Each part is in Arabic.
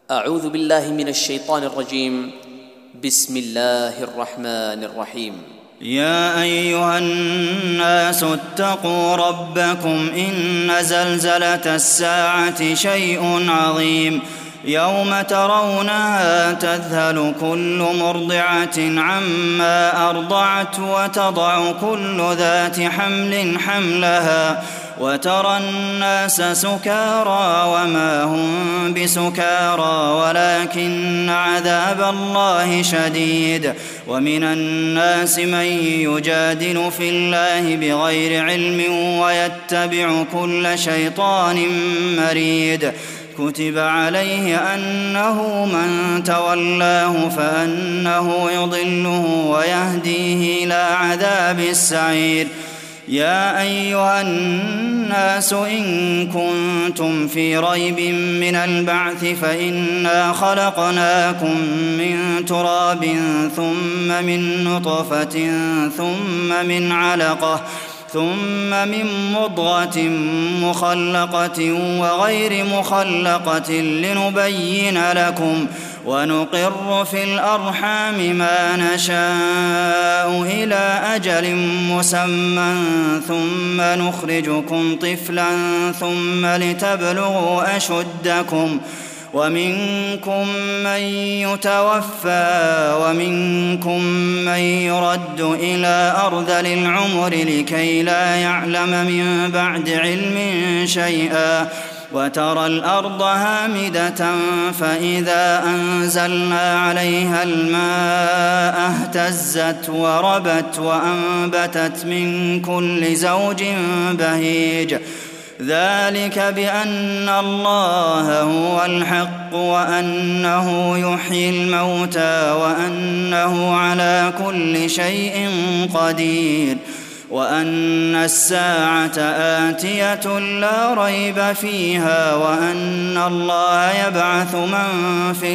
أعوذ بالله من الشيطان الرجيم. بسم الله الرحمن الرحيم. يا أيها الناس اتقوا ربكم إن زلزلة الساعة شيء عظيم يوم ترونها تذهل كل مرضعة عما أرضعت وتضع كل ذات حمل حملها وترى الناس سكارى وما هم بسكارى ولكن عذاب الله شديد. ومن الناس من يجادل في الله بغير علم ويتبع كل شيطان مريد. كتب عليه أنه من تولاه فأنه يضله ويهديه إلى عذاب السعير. يا أيها الناس إن كنتم في ريب من البعث فإنا خلقناكم من تراب ثم من نطفة ثم من علقة ثم من مضغة مخلقة وغير مخلقة لنبين لكم ونقر في الأرحام ما نشاء إلى أجل مسمى ثم نخرجكم طفلا ثم لتبلغوا أشدكم ومنكم من يتوفى ومنكم من يرد إلى أرذل العمر لكي لا يعلم من بعد علم شيئا. وترى الأرض هامدة فإذا أنزلنا عليها الماء اهتزت وربت وأنبتت من كل زوج بهيج. ذلك بأن الله هو الحق وأنه يحيي الموتى وأنه على كل شيء قدير وأن الساعة آتية لا ريب فيها وأن الله يبعث من في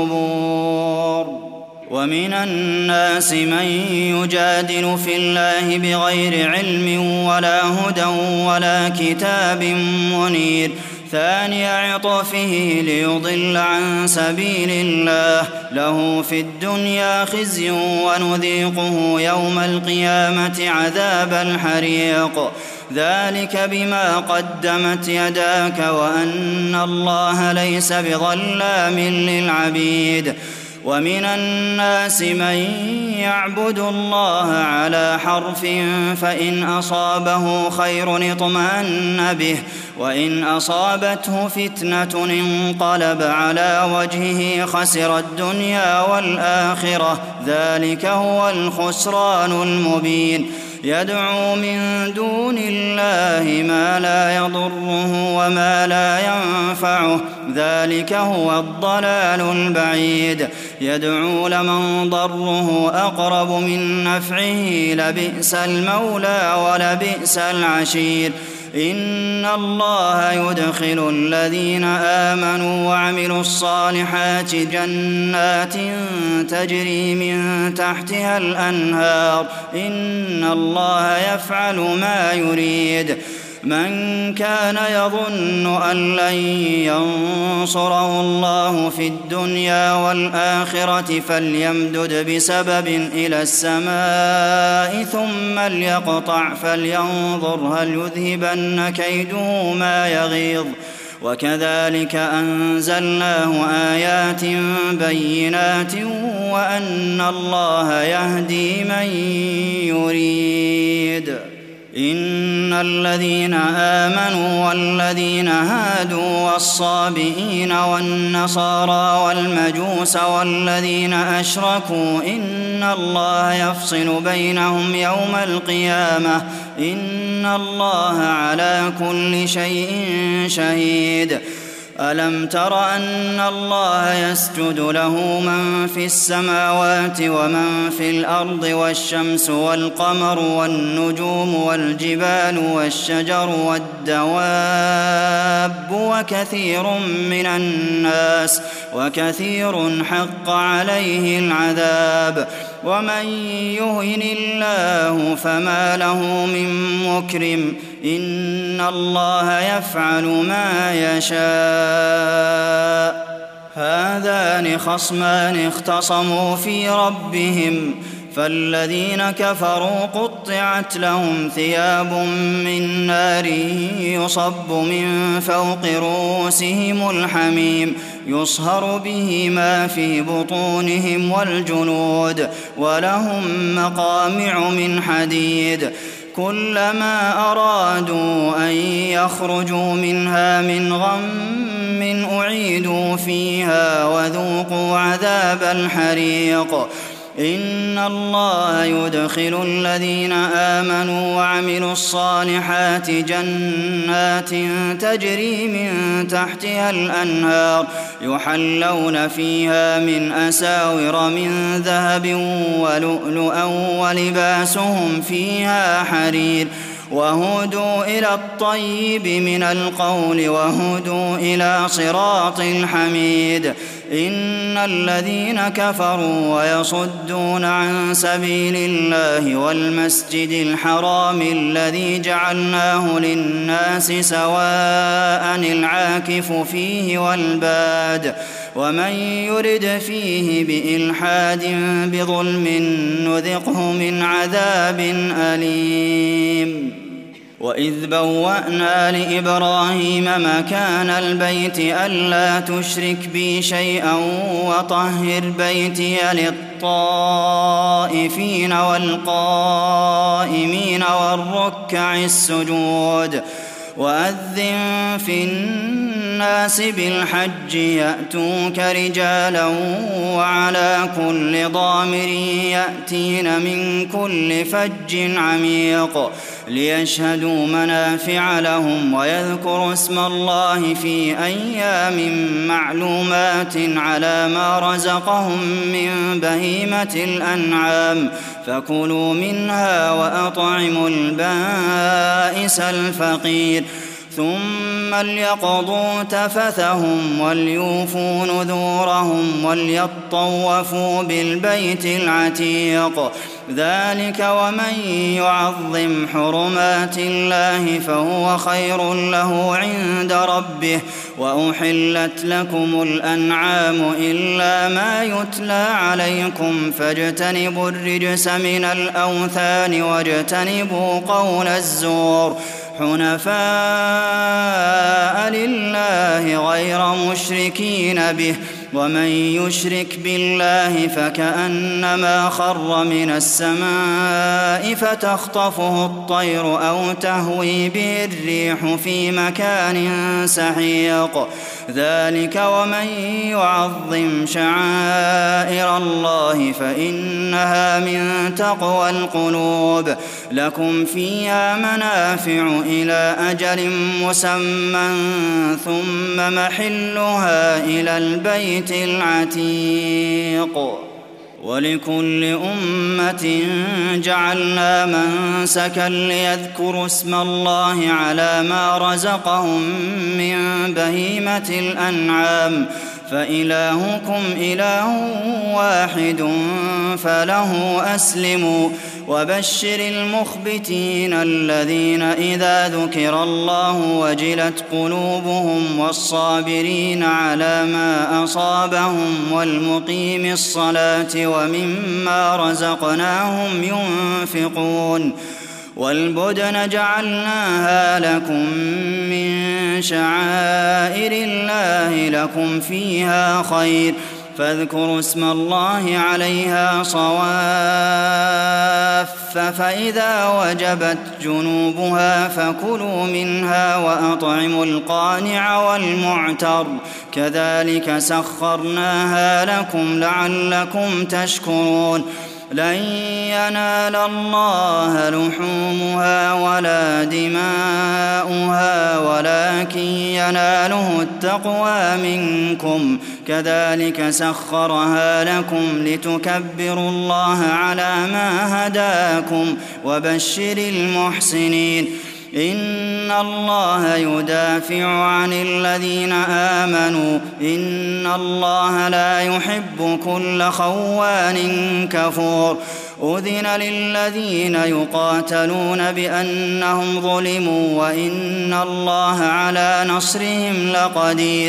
القبور. ومن الناس من يجادل في الله بغير علم ولا هدى ولا كتاب منير. ثاني عطفه ليضل عن سبيل الله له في الدنيا خزي ونذيقه يوم القيامة عذاب الحريق. ذلك بما قدمت يداك وأن الله ليس بظلام للعبيد. ومن الناس من يعبد الله على حرف فإن أصابه خير اطمأن به وإن أصابته فتنة انقلب على وجهه خسر الدنيا والآخرة ذلك هو الخسران المبين. يدعو من دون الله ما لا يضره وما لا ينفعه ذلك هو الضلال البعيد. يدعو لمن ضره أقرب من نفعه لبئس المولى ولبئس العشير. إن الله يدخل الذين آمنوا وعملوا الصالحات جنات تجري من تحتها الأنهار إن الله يفعل ما يريد. من كان يظن أن لن ينصره الله في الدنيا والآخرة فليمدد بسبب إلى السماء ثم ليقطع فلينظر هل يذهبن كيده ما يغيظ. وكذلك أنزلناه آيات بينات وأن الله يهدي من يريد. إن الذين آمنوا والذين هادوا والصابئين والنصارى والمجوس والذين أشركوا إن الله يفصل بينهم يوم القيامة إن الله على كل شيء شهيد. ألم تر أن الله يسجد له من في السماوات ومن في الأرض والشمس والقمر والنجوم والجبال والشجر والدواب وكثير من الناس وكثير حق عليه العذاب. ومن يهن الله فما له من مكرم إن الله يفعل ما يشاء. هذان خصمان اختصموا في ربهم فالذين كفروا قطعت لهم ثياب من نار يصب من فوق رؤوسهم الحميم يصهر به ما في بطونهم والجلود ولهم مقامع من حديد كلما أرادوا أن يخرجوا منها من غم أعيدوا فيها وذوقوا عذاب الحريق إن الله يدخل الذين آمنوا وعملوا الصالحات جنات تجري من تحتها الأنهار يحلون فيها من أساور من ذهب ولؤلؤا ولباسهم فيها حرير وهدوا إلى الطيب من القول وهدوا إلى صراط الحميد إن الذين كفروا ويصدون عن سبيل الله والمسجد الحرام الذي جعلناه للناس سواء العاكف فيه والباد ومن يرد فيه بإلحاد بظلم نذقه من عذاب أليم وإذ بوأنا لإبراهيم مكان البيت ألا تشرك بي شيئا وطهر بيتي للطائفين والقائمين والركع السجود وأذن في الناس بالحج يأتوك رجالا وعلى كل ضامر يأتين من كل فج عميق ليشهدوا منافع لهم ويذكروا اسم الله في أيام معلومات على ما رزقهم من بهيمة الأنعام فكلوا منها وأطعموا البائس الفقير ثم ليقضوا تفثهم وليوفوا نذورهم وليطوفوا بالبيت العتيق ذلك ومن يعظم حرمات الله فهو خير له عند ربه وأحلت لكم الأنعام إلا ما يتلى عليكم فاجتنبوا الرجس من الأوثان واجتنبوا قول الزور حنفاء لله غير مشركين به ومن يشرك بالله فكأنما خر من السماء فتخطفه الطير أو تهوي به الريح في مكان سحيق ذلك ومن يعظم شعائر الله فإنها من تقوى القلوب لكم فيها منافع إلى أجل مسمى ثم محلها إلى البيت العتيق ولكل أمة جعلنا منسكا ليذكروا اسم الله على ما رزقهم من بهيمة الأنعام فإلهكم إله واحد فله أسلموا وبشر المخبتين الذين إذا ذكر الله وجلت قلوبهم والصابرين على ما أصابهم والمقيم الصلاة ومما رزقناهم ينفقون والبدن جعلناها لكم من شعائر الله لكم فيها خير فاذكروا اسم الله عليها صواف فإذا وجبت جنوبها فكلوا منها وأطعموا القانع والمعتر كذلك سخرناها لكم لعلكم تشكرون لن ينال الله لحومها ولا دماؤها ولكن يناله التقوى منكم كذلك سخرها لكم لتكبروا الله على ما هداكم وبشر المحسنين إن الله يدافع عن الذين آمنوا إن الله لا يحب كل خوان كفور أذن للذين يقاتلون بأنهم ظلموا وإن الله على نصرهم لقدير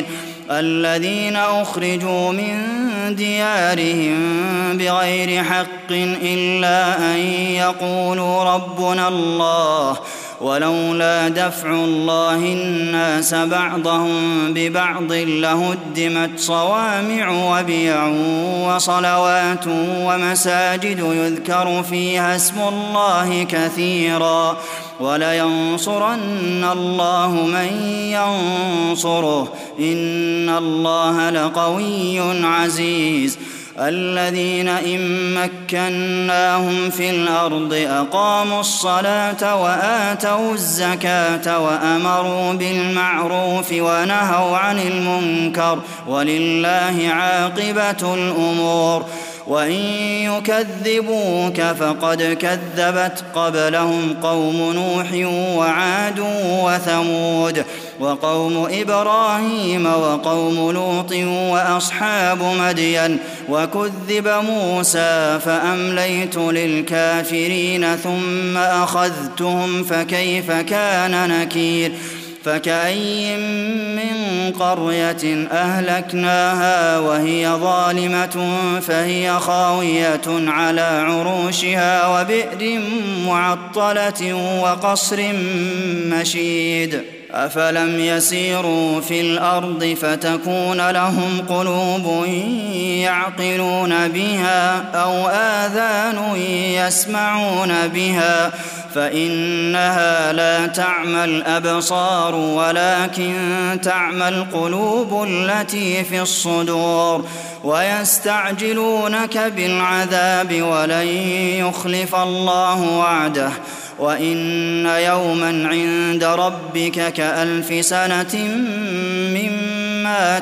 الذين أخرجوا من ديارهم بغير حق إلا أن يقولوا ربنا الله ولولا دفع الله الناس بعضهم ببعض لهدمت صوامع وبيع وصلوات ومساجد يذكر فيها اسم الله كثيرا ولينصرن الله من ينصره إن الله لقوي عزيز الذين إن مكناهم في الأرض أقاموا الصلاة وآتوا الزكاة وأمروا بالمعروف ونهوا عن المنكر ولله عاقبة الأمور وإن يكذبوك فقد كذبت قبلهم قوم نوح وعاد وثمود وقوم إبراهيم وقوم لوط وأصحاب مدين وكذب موسى فأمليت للكافرين ثم أخذتهم فكيف كان نكير فكأي من قرية أهلكناها وهي ظالمة فهي خاوية على عروشها وبئر معطلة وقصر مشيد أفلم يسيروا في الأرض فتكون لهم قلوب يعقلون بها أو آذان يسمعون بها فإنها لا تعمى الأبصار ولكن تعمى القلوب التي في الصدور ويستعجلونك بالعذاب ولن يخلف الله وعده وإن يوما عند ربك كألف سنة مما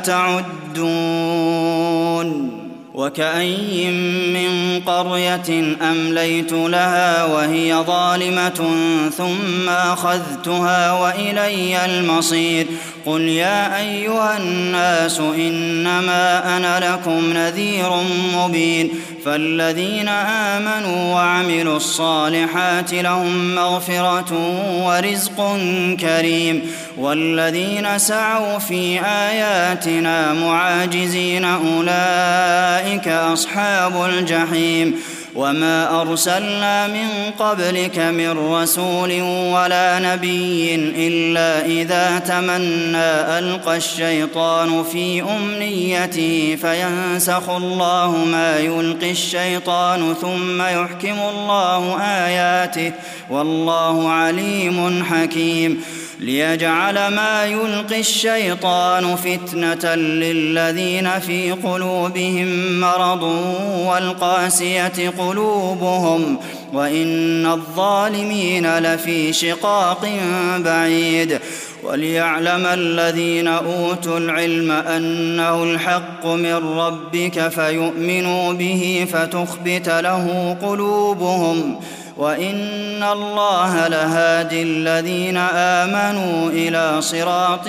تعدون وكأي من قرية أمليت لها وهي ظالمة ثم أخذتها وإلي المصير قل يا أيها الناس إنما أنا لكم نذير مبين فالذين آمنوا وعملوا الصالحات لهم مغفرة ورزق كريم والذين سعوا في آياتنا معاجزين أولئك أصحاب الجحيم وما أرسلنا من قبلك من رسول ولا نبي إلا إذا تمنى ألقى الشيطان في أمنيته فينسخ الله ما يلقي الشيطان ثم يحكم الله آياته والله عليم حكيم ليجعل ما يلقي الشيطان فتنة للذين في قلوبهم مرض والقاسية قلوبهم وإن الظالمين لفي شقاق بعيد وليعلم الذين أوتوا العلم أنه الحق من ربك فيؤمنوا به فتخبت له قلوبهم وإن الله لهادي الذين آمنوا إلى صراط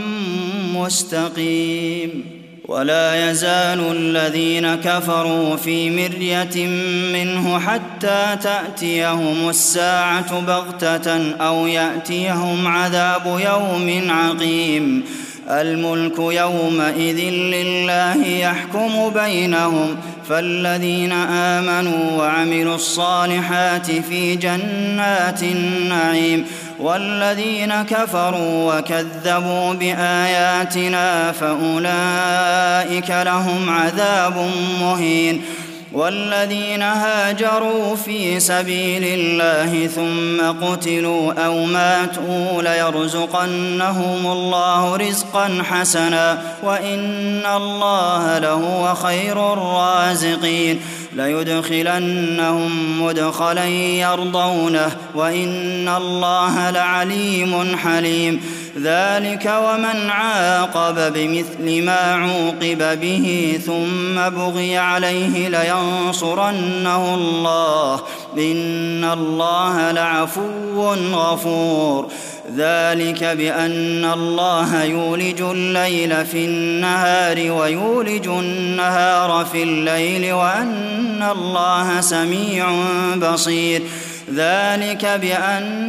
مستقيم ولا يزال الذين كفروا في مرية منه حتى تأتيهم الساعة بغتة أو يأتيهم عذاب يوم عقيم الملك يومئذ لله يحكم بينهم فالذين آمنوا وعملوا الصالحات في جنات النعيم والذين كفروا وكذبوا بآياتنا فأولئك لهم عذاب مهين والذين هاجروا في سبيل الله ثم قتلوا أو ماتوا ليرزقنهم الله رزقا حسنا وإن الله لهو خير الرازقين ليدخلنهم مدخلا يرضونه وإن الله لعليم حليم ذلك ومن عاقب بمثل ما عوقب به ثم بغي عليه لينصرنه الله إن الله لعفو غفور ذلك بأن الله يولج الليل في النهار ويولج النهار في الليل وأن الله سميع بصير ذلك بأن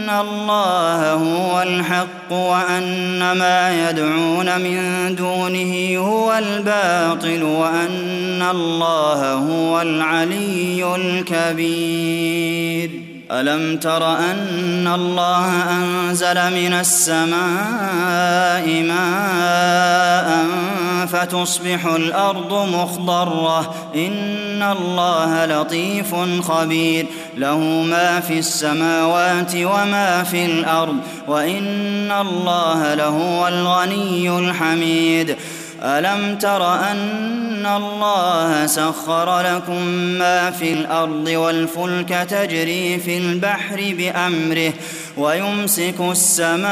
أن الله هو الحق وأن ما يدعون من دونه هو الباطل وأن الله هو العلي الكبير. ألم تر أن الله أنزل من السماء ماء فتصبح الأرض مخضرة إن الله لطيف خبير له ما في السماوات وما في الأرض وإن الله لهو الغني الحميد. ألم تر أن الله سخر لكم ما في الأرض والفلك تجري في البحر بأمره ويمسك السماء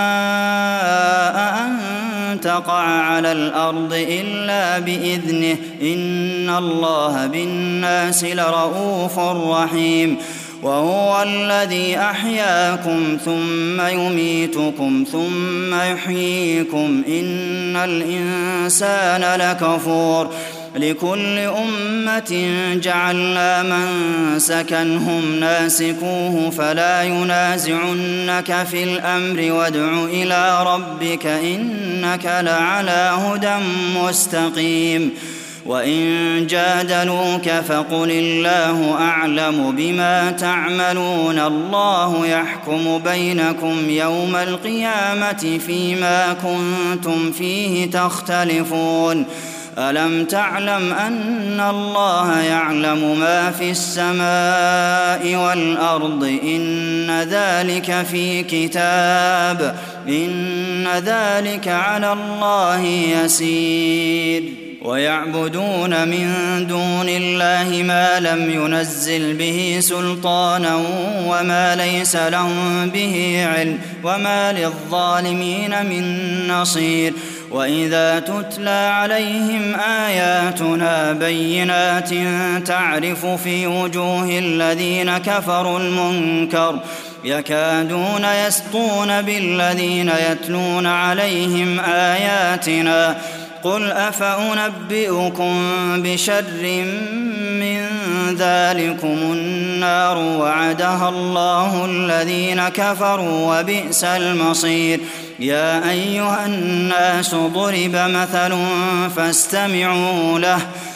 أن تقع على الأرض إلا بإذنه إن الله بالناس لرءوف رحيم. وهو الذي أحياكم ثم يميتكم ثم يحييكم إن الإنسان لكفور. لكل أمة جعلنا منسكا هم ناسكوه فلا ينازعنك في الأمر وادع إلى ربك إنك لعلى هدى مستقيم. وإن جادلوك فقل الله أعلم بما تعملون الله يحكم بينكم يوم القيامة فيما كنتم فيه تختلفون. ألم تعلم أن الله يعلم ما في السماء والأرض إن ذلك في كتاب إن ذلك على الله يسير. ويعبدون من دون الله ما لم ينزل به سلطانا وما ليس لهم به علم وما للظالمين من نصير. وإذا تتلى عليهم آياتنا بينات تعرف في وجوه الذين كفروا المنكر يكادون يسطون بالذين يتلون عليهم آياتنا قل أفأنبئكم بشر من ذلكم النار وعدها الله الذين كفروا وبئس المصير. يا أيها الناس ضرب مثل فاستمعوا له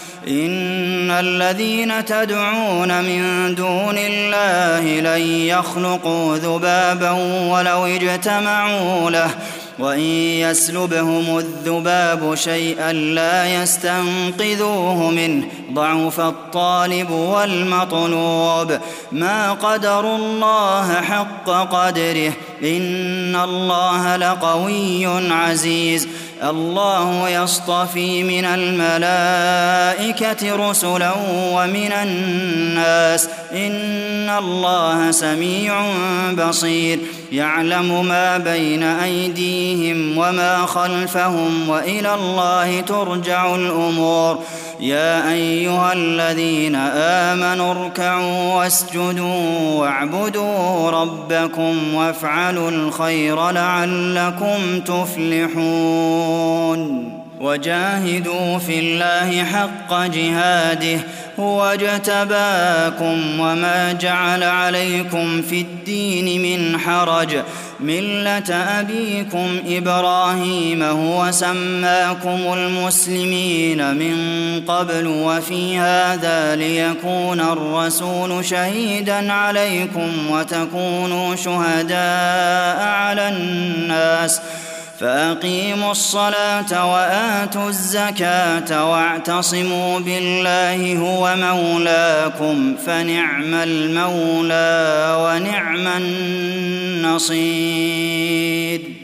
إن الذين تدعون من دون الله لن يخلقوا ذبابا ولو اجتمعوا له وإن يسلبهم الذباب شيئا لا يستنقذوه منه ضعف الطالب والمطلوب. ما قدروا الله حق قدره إن الله لقوي عزيز. الله يصطفي من الملائكة رسلا ومن الناس إن الله سميع بصير. يعلم ما بين أيديهم وما خلفهم وإلى الله ترجع الأمور. يا أيها الذين آمنوا اركعوا واسجدوا واعبدوا ربكم وافعلوا الخير لعلكم تفلحون. وجاهدوا في الله حق جهاده هو اجتباكم وما جعل عليكم في الدين من حرج ملة أبيكم إبراهيم هو سماكم المسلمين من قبل وفي هذا ليكون الرسول شهيدا عليكم وتكونوا شهداء على الناس فأقيموا الصلاة وآتوا الزكاة واعتصموا بالله هو مولاكم فنعم المولى ونعم النصير.